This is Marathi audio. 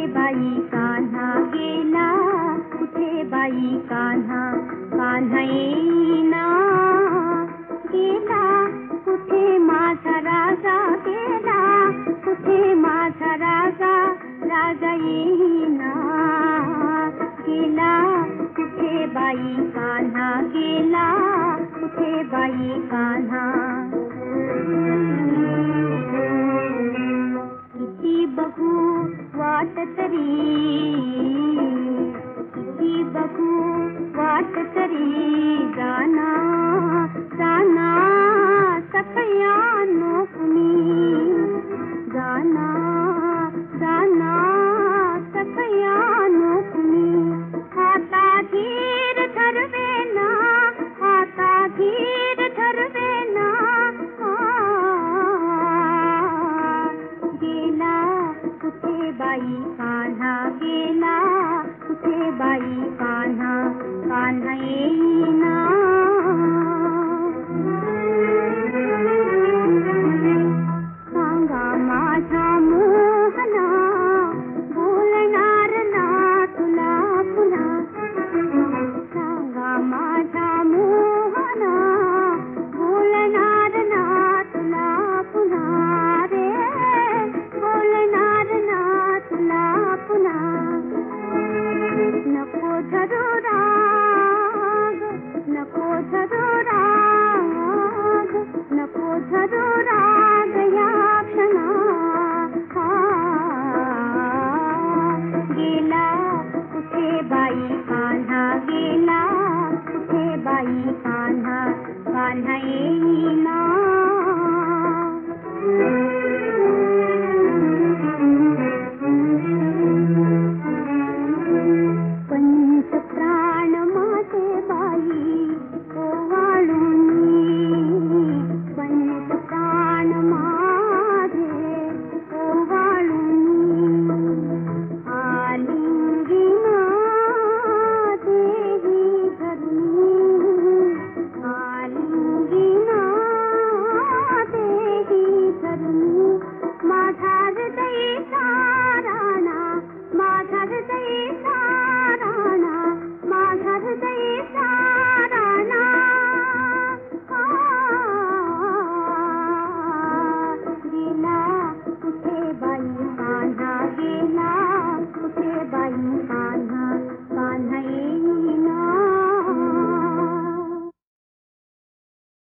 बाई कान्हा गेला, कुठे बाई कान्हा, कान्हा येईना गेला, कुठे माझा राजा गेला, कुठे माझा राजा, राजा येईना गेला, कुठे बाई कान्हा गेला, कुठे बाई कान्हा. किती बघू वाट तरी, किती बघू वाट तरी, जाना जाना सखयानो कुणी, जाना जाना सखयानो कुणी. आता धीर धरवेना, आता धीर धरवेना, गेला कुठे बाई कान्हा गेला, कुठे बाई कान्हा, कान्हा येईना. सांगा माझा मोहना, बोलणार ना तुला पुन्हा, सांगा माझा मोहना, बोलणार ना तुला पुन्हा रे, बोलणार ना तुला पुन्हा.